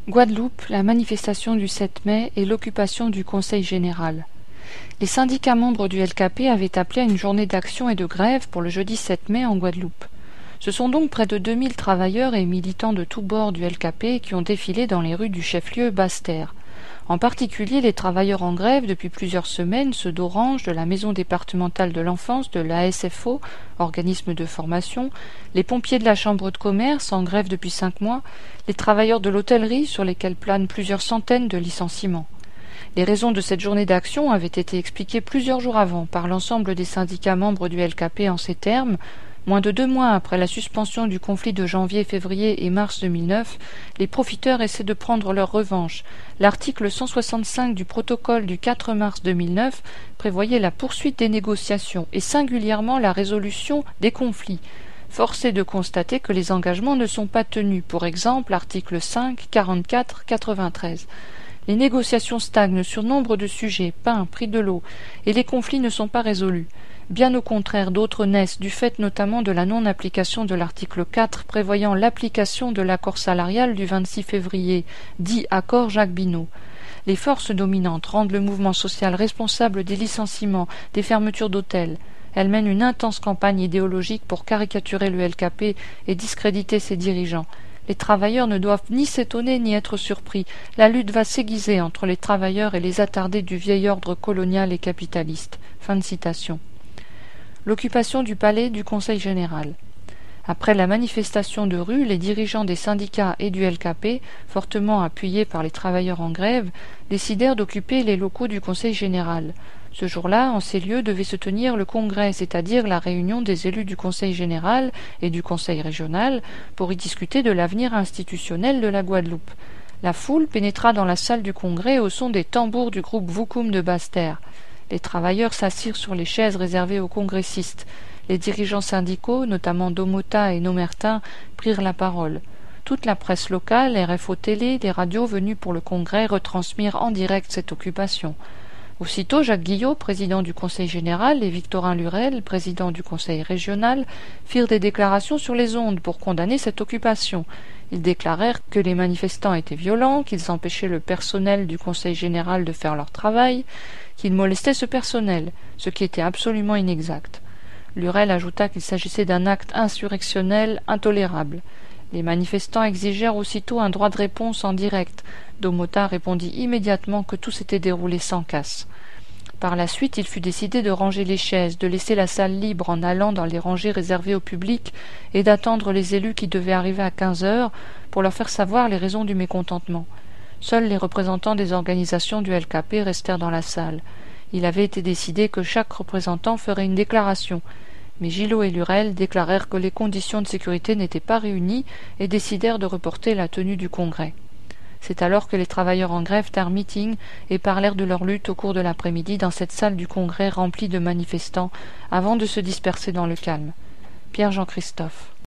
Guadeloupe, la manifestation du 7 mai et l'occupation du Conseil général. Les syndicats membres du LKP avaient appelé à une journée d'action et de grève pour le jeudi 7 mai en Guadeloupe. Ce sont donc près de 2000 travailleurs et militants de tous bords du LKP qui ont défilé dans les rues du chef-lieu Basse-Terre. En particulier les travailleurs en grève depuis plusieurs semaines, ceux d'Orange, de la Maison départementale de l'enfance, de la SFO, organisme de formation, les pompiers de la Chambre de commerce en grève depuis 5 mois, les travailleurs de l'hôtellerie sur lesquels planent plusieurs centaines de licenciements. Les raisons de cette journée d'action avaient été expliquées plusieurs jours avant par l'ensemble des syndicats membres du LKP en ces termes. Moins de 2 mois après la suspension du conflit de janvier, février et mars 2009, les profiteurs essaient de prendre leur revanche. L'article 165 du protocole du 4 mars 2009 prévoyait la poursuite des négociations et singulièrement la résolution des conflits. Force est de constater que les engagements ne sont pas tenus, pour exemple l'article 5, 44, 93. Les négociations stagnent sur nombre de sujets, pain, prix de l'eau, et les conflits ne sont pas résolus. Bien au contraire, d'autres naissent, du fait notamment de la non-application de l'article 4 prévoyant l'application de l'accord salarial du 26 février, dit accord Jacques Binot. Les forces dominantes rendent le mouvement social responsable des licenciements, des fermetures d'hôtels. Elles mènent une intense campagne idéologique pour caricaturer le LKP et discréditer ses dirigeants. Les travailleurs ne doivent ni s'étonner ni être surpris. La lutte va s'aiguiser entre les travailleurs et les attardés du vieil ordre colonial et capitaliste. Fin de citation. L'occupation du palais du Conseil général. Après la manifestation de rue, les dirigeants des syndicats et du LKP, fortement appuyés par les travailleurs en grève, décidèrent d'occuper les locaux du Conseil général. Ce jour-là, en ces lieux devait se tenir le congrès, c'est-à-dire la réunion des élus du Conseil général et du Conseil régional, pour y discuter de l'avenir institutionnel de la Guadeloupe. La foule pénétra dans la salle du congrès au son des tambours du groupe Voukoum de Basse-Terre. Les travailleurs s'assirent sur les chaises réservées aux congressistes. Les dirigeants syndicaux, notamment Domota et Nomertin, prirent la parole. Toute la presse locale, RFO Télé, les radios venues pour le congrès retransmirent en direct cette occupation. Aussitôt, Jacques Guillot, président du Conseil général, et Victorin Lurel, président du Conseil régional, firent des déclarations sur les ondes pour condamner cette occupation. Ils déclarèrent que les manifestants étaient violents, qu'ils empêchaient le personnel du Conseil général de faire leur travail, qu'ils molestaient ce personnel, ce qui était absolument inexact. Lurel ajouta qu'il s'agissait d'un acte insurrectionnel intolérable. Les manifestants exigèrent aussitôt un droit de réponse en direct. Domota répondit immédiatement que tout s'était déroulé sans casse. Par la suite, il fut décidé de ranger les chaises, de laisser la salle libre en allant dans les rangées réservées au public et d'attendre les élus qui devaient arriver à 15 heures pour leur faire savoir les raisons du mécontentement. Seuls les représentants des organisations du LKP restèrent dans la salle. Il avait été décidé que chaque représentant ferait une déclaration, mais Gillot et Lurel déclarèrent que les conditions de sécurité n'étaient pas réunies et décidèrent de reporter la tenue du congrès. C'est alors que les travailleurs en grève tinrent meeting et parlèrent de leur lutte au cours de l'après-midi dans cette salle du congrès remplie de manifestants, avant de se disperser dans le calme. Pierre Jean Christophe.